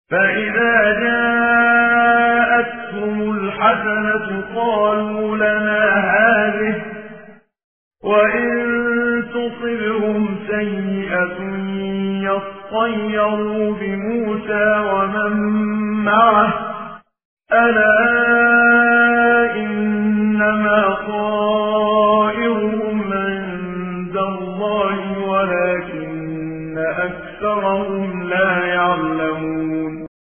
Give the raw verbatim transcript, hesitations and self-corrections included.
فإذا جاءتهم الحسنة قالوا لنا هذه، وإن تصبهم سيئة يطيروا بموسى ومن معه ألا إنما طائرهم عند الله ولكن أكثرهم لا